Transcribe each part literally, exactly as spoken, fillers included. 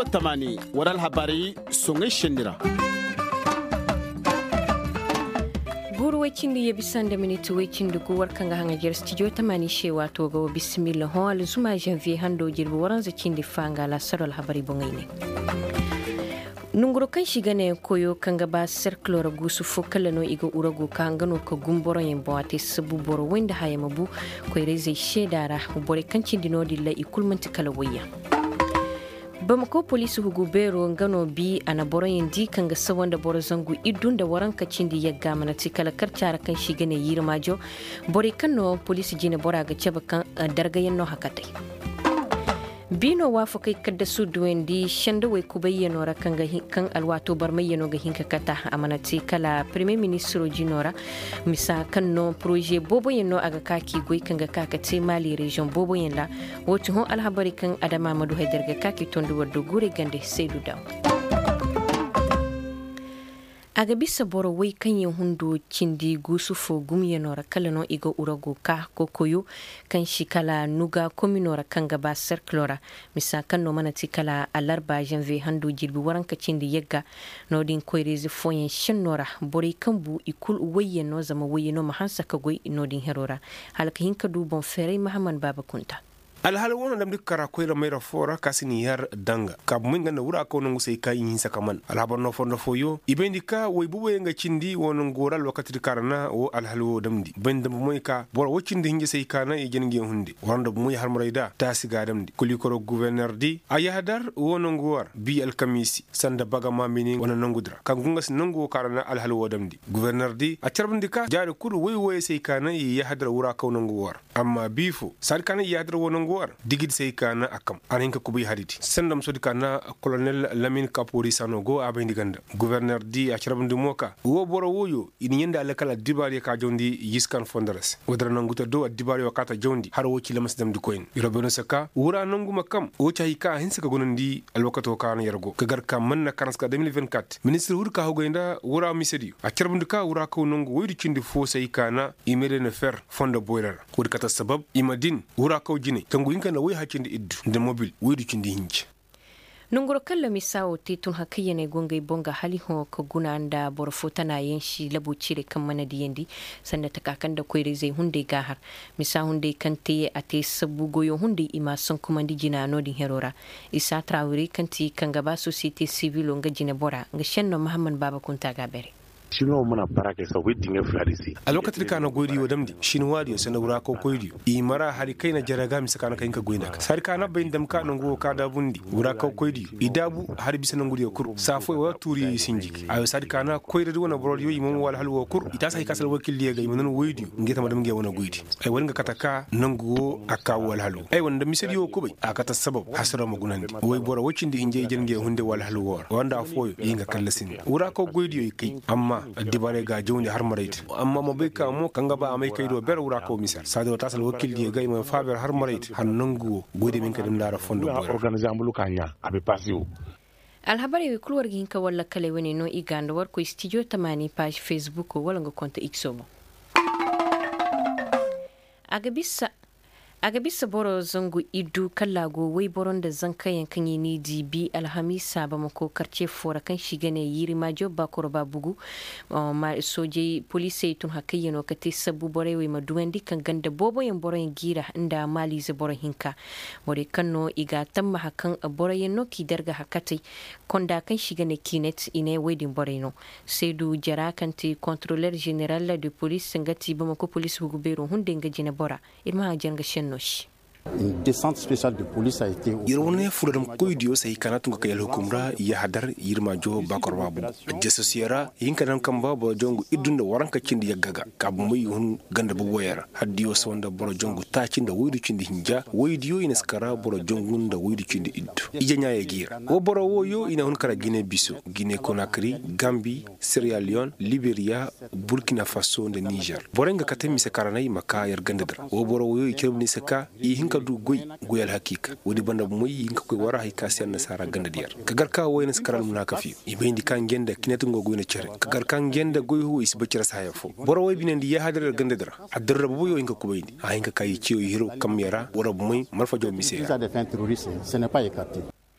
studio tamani waral habari songai shendira guru wacin da ya bisan da miniti wacin da guwar kan ga hangajar studio tamani shewa to ga bismillah ho al zuma janvier hando jirbi waran zakin da fanga la saral habari bongai ne nunguro kan shiga ne koyo kan gaba circular gusu fokala no igo urago kan gano ka gumboro yin bawate sabu boro wanda haya mabu koire zai shedara bore kan cin dino dilla ikulmanti kala wayya bamako polisi hugu bero ngano bi ana boro yin di kan ga sawan da boro zangu idun da waran ka cin di yagga mana tikala karcara kan shiga ne yirmajo bore kan no polisi jine bora ga ceba kan dargayen no hakatai bino wafu kai kadda su duwendi shanda wai ku bayyano ra kan kan alwato bar mayyano ga hinka kata amanati kala premier ministro jinora misa kan no projet bobo yeno aga kaki goy kan ga kakate mali region bobo yenla wotu hon alhabari kan adama madu haidar ga kaki tondu waddo gure gande seidu daw aga bisa boro wai kan yin hundo cindi gusu fo gumyenora kala no igo urago ka kokoyo kan shi kala nuga kominora kan gaba circulora misa kan no manati kala alarba janvier hando jirbi waran ka cindi yegga no din koyrezi foyen shinora bori kan bu ikul waye no zama waye no mahansa ka goy no din herora halka hinka du bon fere mahaman baba kunta alhal wona dam dik kara koyra mayra fora kasini yar danga ka mun ganda wura ko non sai kai yin sakaman alhabar no fondo foyo ibendi ka way bubo nga cindi wonon goral wakati karana o alhal wo damdi benda moy ka bor wocindi hinje sai kana e jengi hunde wanda moy har murayda ta siga damdi kuli koro gouverneur di ayadar wonon gowar bi al kamisi sanda baga ma mini wona nangudra kan gunga sin nango karana alhal wo damdi gouverneur di a charbindi ka jaare kuru way way sai kana e yahadar wura ko non gowar amma bifo sar kana yahadar wonon war digid sai kana akam aninka kubi haditi sandam sodi kana colonel Lamine Kapori Sanogo abendi ganda gouverneur di achrabndi moka wo boro woyo ini yenda alakala dibari ka jondi yiskan fondaras odra nanguta do dibari wakata jondi har wo ci lamas dam di koyin yorobono saka wura nangu makam o chay ka hinsa ka gonondi alwakato kana yargo kagar ka manna karaska deux mille vingt-quatre ministre hurka hogoynda wura misedi achrabndi ka wura ko nangu woydi cindi fo sai kana imere ne fer fonda boiler ko kata sabab imadin wura ko jine winka na wai hakin da iddu da mobil wai cindi hinci nunguro kala misawo titun hakiya ne gongai bonga hali ho ko guna anda borfota na yanshi labu cire kan mana diyendi sanda takakan da koire zai hunde gahar misa hunde kan te ate sabu goyo hunde ima son kuma di jina no din herora isa trawuri kan ti kan gaba society civil nga jina bora nga shenno muhammad baba kunta gabere shino muna barake sa wedding e flarisi a lokacin kana godi wa damdi shin wadi sana wura ko koydi i mara hari kai na jaraga mi sakana kai ka goina sar kana bayin dam ka nan go ka da bundi wura ko koydi idabu har bisa nan gudi kur safo wa turi sinji ayo sar kana koyda wona brod yoyi mom wal halwo kur ita sai kasal wakil liye ga mun woydi ngeta madam nge wona goydi ay won nga kataka nan go aka wal halu ay wanda misiri yo ko bai aka ta sabab hasara magunandi way boro wocindi inje jenge hunde wal halu wanda foyo yinga kallasin wura ko goydi yoyi kai amma dibare ga jawni har marayt amma mo be ka mo kanga ba amay kaydo ber wura ko misal sado tasal wakil di gay mo faber har marayt han nangu gode min kadum lara fondo bo organiser ambulu kanya abe pasio alhabari wi kulwar ginka walla kale woni no iganda war ko studio tamani page facebook wala ngo konta xomo aga bisa aga bisa boro zango idu kallago wai boron da zan kayan kan yi ni dibi alhamisa ba mako karce fora kan shiga ne yiri ma jobba korba bugu ma soje police tun hakayya no kate sabu bore wai maduwan dikan ganda bobo yan boron gira inda mali ze boron hinka bore kanno iga tamma hakan bore yan no ki darga hakati konda kan shiga ne kinet ine wedding bore no sai du jara kan ti contrôleur général de police ngati ba mako police bugu bero hunde ngajina bora irma janga shen Une descente spéciale de police a été Irone furadam koydio sai kanatu ka yalo kumra ya hadar yirma jo bakor babu jesosiera yinka dan kamba bo jongu idunda waranka cindi yaggaga kabu mai hun ganda bu boyara haddiyo sonda boro jongu ta cinda woydu cindi hinja woydiyo ina skara boro jongu nda woydu cindi iddu ijanya ya gira wo boro woyo ina hun kara Guinée Bissau Guinée Conakry Gambie Sierra Leone Liberia Burkina Faso nda Niger borenga katemi sakara nay maka yar ganda dara wo boro woyo ikirmni saka i kadu goy goyal hakika wodi banda moy yinka koy wara hay kasiyan nasara ganda diyar kagar ka wayna skaral munaka fi ibendi kan genda kinetu ngo goyna cere kagar kan genda goy hu is bacira sayafo boro way binendi ya hadar ganda dara hadar rabu yo yinka ko bayndi ha yinka kay ciyo hiro kamera wara moy marfa jo misera ce n'est pas écarté.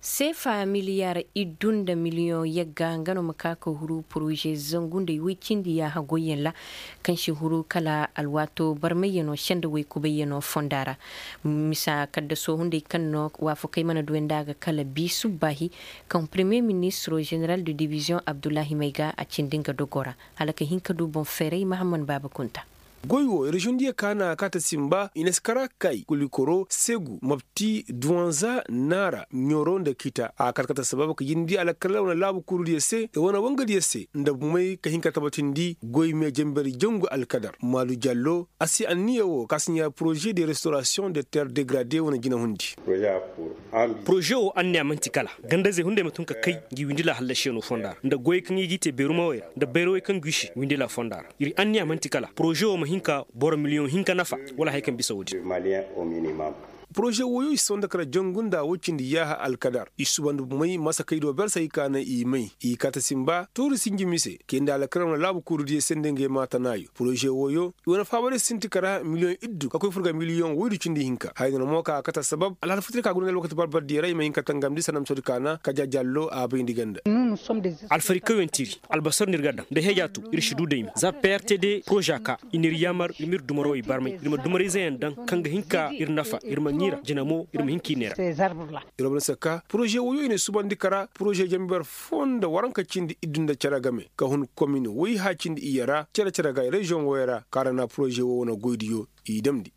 sefa miliyar idun da miliyon ya gangano makaka huru proje zangun da wikin da ya hagoyen la kan shi huru kala alwato bar mayyano shanda wai ku bayyano fondara misa kadda so hunde kan no wafu kai mana duwen daga kala bisu bahi kan premier ministre general de division Abdullahi Maiga a cindinga dogora halaka hinka du bon fere Muhammad Babakunta goyo region dia kana kata simba ineskara kai kulikoro segu mapti duanza nara nyoron da kita a karkata sababu ka yindi ala kala wana labu kuru dia se e wana wanga dia se nda mai ka hinka tabatindi goy me jemberi jongo alkadar malu jallo asi anniya wo kasnya projet de restauration des terres dégradées wana gina hundi projet o anniya mantikala ganda ze hunde mutun ka kai gi windi la halashe no fondar nda goy kan yi te beruma waya da bero kan gushi windi la fondar iri anniya mantikala projet o hinka bor million hinka nafa wala haykan bisa wudi malien au minimum projet woyo isonda kara jongunda wocindi yaha alkadar isubandu mai masa kaido bersa ikana i mai i kata simba turu singi mise kenda ala kara labu kurudi sendenge mata nayo projet woyo wona fabare sinti kara million iddu ka koy furga million woydu cindi hinka hayna moka kata sabab ala fitri ka gunal wakati barbar di ray mai hinka tangam di sanam sodi kana ka jajallo a bayndi ganda alfarika wentiri albasar nirgada de hejatu irshidu deymi za prtd projaka inir yamar imir dumaro i barmay irma dumari zayan dan kanga hinka irnafa irma nira jinamo irma hinki nera irobna saka projet woyo ine subandi kara projet jambar fonda waranka cindi idunda caragame ka hun commune woyi ha cindi iyara cara caraga region woyara karana projet wo na goydiyo idamdi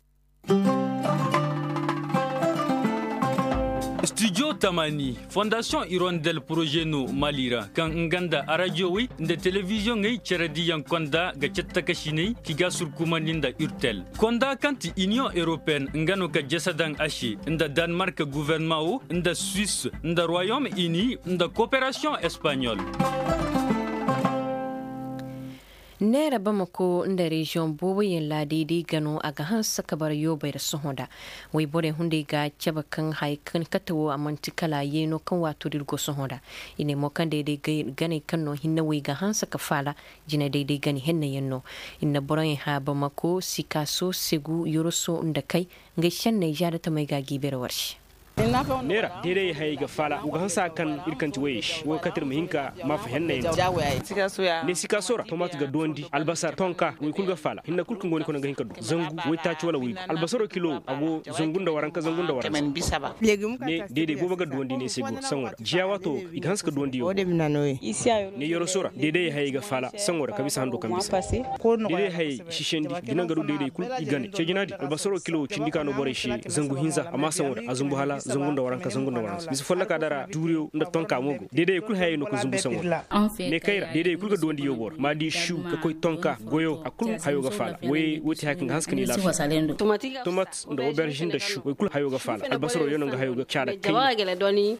Studio Tamani, Fondation Hirondelle Projet no Malira, kan nganda aradio wi nda television ngai charadi yang konda ga chetta kashini kiga surkumaninda Urtel. Konda kanti Union Européenne ngano ka jasadan ashi nda Danemark gouvernement o nda Suisse nda Royaume-Uni nda coopération espagnole. nera Bamako nda region bobo yen la didi gano aga hansa kabar yobe da sohoda wai bore hunde ga chaba kan hay kan katawo amantikala yeno kan wato dirgo sohoda ine mo kan dede gane kanno hinna wai ga hansa ka fala jina dede gani henna yenno inna boran ha Bamako sikaso segu yoroso nda kai ngai shanne jada ta mai ga gibere warshi nera dede hay ga fala uga hansa kan irkanti weyish wo katir muhinka ma fa henna ne sika sora tomat ga dondi albasar tonka wo kulga fala hinna kulka ngoni kono ga hinka du zangu wo taci wala wi albasaro kilo ago zangunda waranka zangunda waranka ne dede bo ga dondi ne sego sanwara jiawato iga hansa dondi yo ne yoro sora dede hay ga fala sanwara kabisa hando kamisa dede hay shishendi dinanga do dede kul igane cejinadi albasaro kilo cindika no bore shi zangu hinza amma sanwara azumbu hala zungunda waranka zungunda waranka bisu folla ka dara duriyo nda tonka mogo dede kul hay no ko zumbu sango ne kayra dede kul ga dondi yobor madi shu ka koy tonka goyo akul hayo ga fala we wuti hakin haskani la tomat ndo aubergine da shu we kul hayo ga fala albasaro yono ga hayo ga chada kai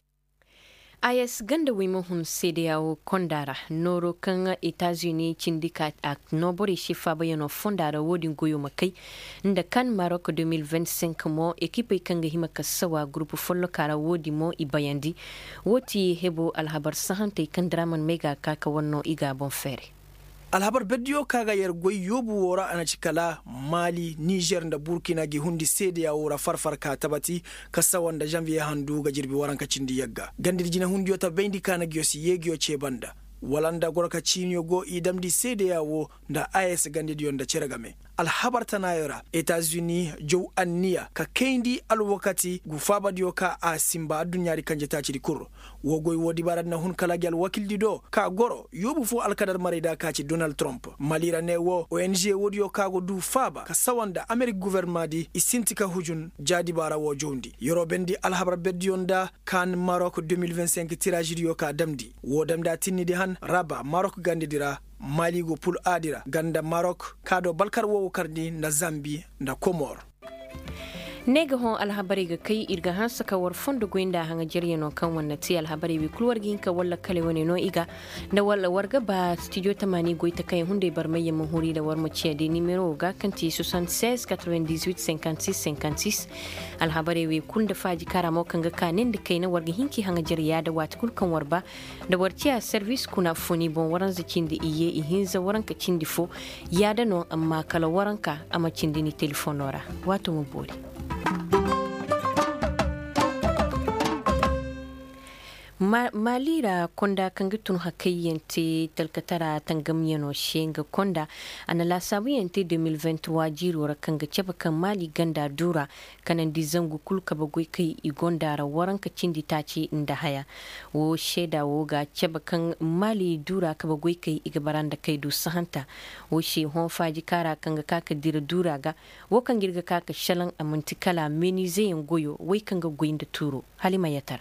ayas ganda wimo hun cdao kondara noro kan Etats-Unis cindika ak nobori shifa bayano fondara wodin goyo makai nda kan Maroc deux mille vingt-cinq mo ekipe kanga hima kasawa grupu follo kara wodi mo ibayandi woti hebo alhabar sahante kan draman mega kaka wonno iga bon fere alhabar beddiyo kaga yer goy yobu wora ana cikala Mali Niger da Burkina gi hundi sede ya wora farfar ka tabati kasa wanda janvier handu ga jirbi waranka cindi yagga gandir jina hundiyo ta bendi kana gyosi yegiyo ce banda walanda gorka cinyo go idamdi sede ya wo da ayes gandidiyo da ceragame alhabar tanayora Etats-Unis jow anniya ka kendi alwakati gufaba diyo ka a simba dunyari kanje ta ciri kur wogoy wodi barad na hun kala gyal wakil dido ka goro yobu fo alkadar marida ka ci Donald Trump malira ne wo O N G wodi yo ka go du faba ka sawanda American gouvernement di isintika hujun jadi bara wo jondi yoro bendi alhabar bedionda kan Maroc deux mille vingt-cinq tirage diyo ka damdi wo damda tinni di han raba Maroc gandidira Mali go pul adira ganda Maroc kado balkar wo kardi na Zambie na Comor nega hon alhabari ga kai irga hansa ka war fondo goinda hanga jeriya no kan wannan ti alhabari bi kulwar ginka walla kale wani no iga da walla warga ba studio tamani goita kai hunde bar mai yamma huri da war maciya de numero ga kan ti soixante-seize quatre-vingt-dix-huit cinquante-six cinquante-six alhabari wi kun da faji kara mo kan ga kanin da kai na warga hinki hanga jeriya da wat kul kan warba da warciya service kuna foni bon waran zakin da iye ihinza waran ka cindi fo ya da no amma kala waran ka amma cindi ni telefonora wato mu bori Ma, malira konda kanga tun hakayyante talkatara tangamyano shenga konda ana la sabiyante deux mille vingt-trois jiro kanga ceba kan mali ganda dura kanan di zangu kulka bagoi kai igondara waranka cindi taci inda haya wo sheda wo ga ceba kan mali dura ka bagoi kai igabaranda kai du sahanta wo shi hon faji kara kanga kaka dira dura ga wo kan girga kaka shalan amantikala menize goyo wai kanga goyinda turo Halima Yatara.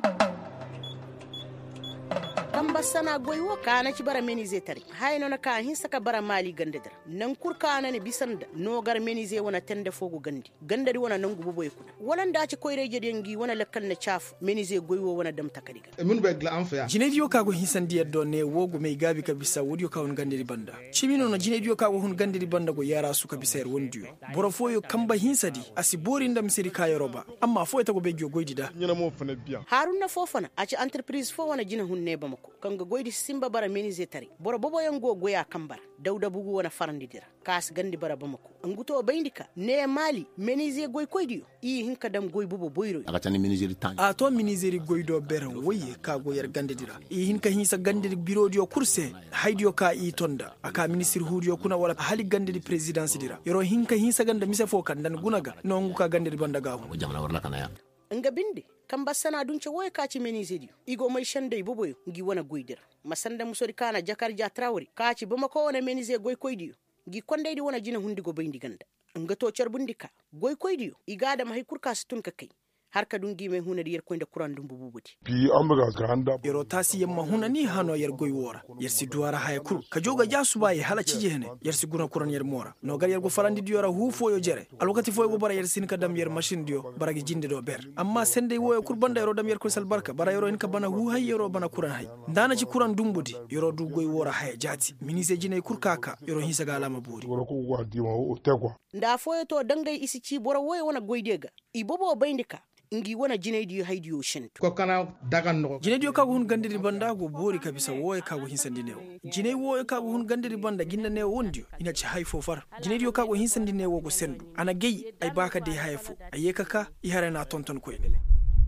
Sana goy wo kana ci bara menize tari hayno na ka hin saka bara mali gandadar nan kurka na ne bisan da no gar menize wana tende fogo gandi gandari wana nan gubo boy kuda walan da ci koyre jedengi wana lakkan na chaf menize goy wo wana dam takadiga e mun be gla anfa jinedio ka go hisan diya do ne wogo me gabi ka bisa wodio ka won gandiri banda chimino na jinedio ka go hun gandiri banda go yara su ka bisa er wondio boro foyo kamba hinsadi asibori ndam siri ka yoroba amma foyo ta go be goydi da nyina mo fana biya haruna fofana a ci entreprise fo wana jina hun ne ba mako kanga goydi simba bara menize tari boro bobo yango goya kambara dawda bugu wana farandi dira kas gandi bara bamako nguto bayndika ne mali menize goy koydiyo i hinka dam goy bobo boyro aga tani menize tan a to menize goydo beren woye ka goyar gandi dira i hinka hinsa gandi biro dio kurse haydio ka i tonda aka ministre hudio kuna wala hali gandi di presidence dira yoro hinka hinsa ganda mise fokan dan gunaga no nguka gandi banda gawo jamana warna kana ya nga bindi kamba sana dunce woy kaci menize dio igo may shande boboyo ngi wana goydira masanda musori kana jakar ja trawri kaci bama ko wana menize goy koydiyo ngi kondeydi wana jina hundigo bayndi ganda nga to cerbundika goy koydiyo igada ma hay kurka stun ka kay har ka dungi me hunadi yer koynda kurandum bububuti bi ambaga granda yero tasi yamma hunani hano yer goy wora yer si duwara hay kur ka joga jasuba ye hala cijene yer si guna kuran yer mora no gar yer go farandi diora hu foyo jere alwakati foyo go bara yer sin ka dam yer machine dio baragi jinde do ber amma sende woyo kur banda yero dam yer ko sal barka bara yero en ka bana hu hay yero bana kuran hay dana ci kuran dumbudi yero du goy wora hay jati minise jine kur kaka yero hisa ga alama buri wala ko wadi ma o tegwa nda foyo to dangay isi ci bora woyo wana goydega i bobo bayndika ngi wana jinaydi haydiyo shentu ko kana daga no jinaydi ka go hun gandiri banda go bori kabisa woy ka go hinsandi newo jinay woy ka go hun gandiri banda ginna ne wondio ina ci hay fofar jinaydi ka go hinsandi newo go sendu ana gey ay baka de hayfo ayeka ka i harana tonton ko enele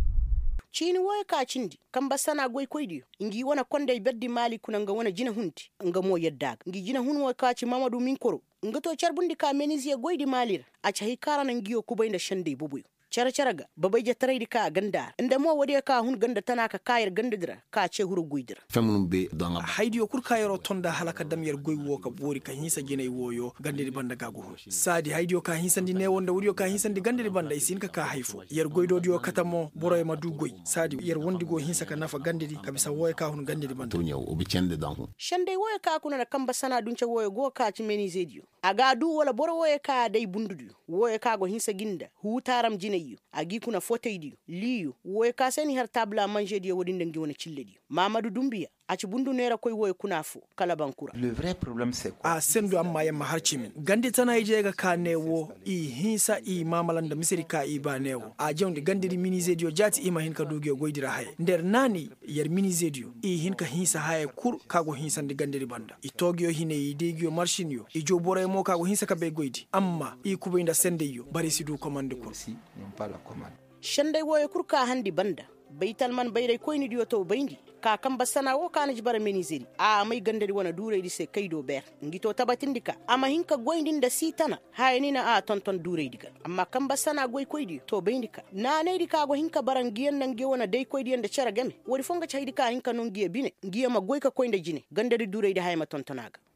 chini woy ka chindi kamba sana goy koydiyo ngi wana konde beddi mali kuna nga wana jina hundi nga mo yeddaga ngi jina hun woy ka ci Mamadou Minkoro nga to charbundi ka menisier goydi malir a ci hay karana ngiyo kubayda shande boboyo cara caraga babai ja tarai ka ganda inda mo wade ka hun ganda tana ka kayar ganda dira ka ce huru guidira femunum be don haydiyo kur kayaro tonda halaka dam yer goy wo ka bori ka hinsa gene woyo gande di banda gago sadi haydiyo ka hinsa di ne wonda wuriyo ka hinsa di gande di banda isin ka ka hayfo yer goydo dio katamo boroy ma du goy sadi yer wondi go hinsa ka nafa gande di kabisa woy ka hun gande di banda turnya o bi cende donc shande woy ka kuna na kamba sana dunce woy go ka ci meni zedio aga du wala boro woy ka dai bundudu woy ka go hinsa ginda hutaram jine agi kuna foteydi liyu woy ka seni har tabla manger di wodi ndangi wona cilledi Mamadou Doumbia aci bundu nera koy woy kuna fu kala bankura le vrai problème c'est quoi a sendu amma yamma har cimin gandi tana ije ga kanewo i hinsa i mamalanda misiri ka i banewo a jawndi gandiri minizedio jati ima hin ka dugi goydira hay nder nani yer minizedio i hin ka hinsa hay kur kago hinsande gandiri banda i togyo hine i degio marshinyo i jobore mo kago hinsa ka be goydi amma i kubayda sendeyo bari sidu commande ko shande woy kur ka handi banda baital man bayray koyni diyo to bayndi ka kamba sana wo kana jibara menizeri a may gandari wana dure di se kaydo ber ngito tabatindika ama hinka goyndinda sitana haynina a tonton dure diga amma kamba sana goy koydi to bayndika na ne dika go hinka baran giyen nan ge wana dai koydi enda cara game wori fonga chaydi ka hinka non giye bine giye ma goy ka koynda jine gandari dure di hayma tontonaga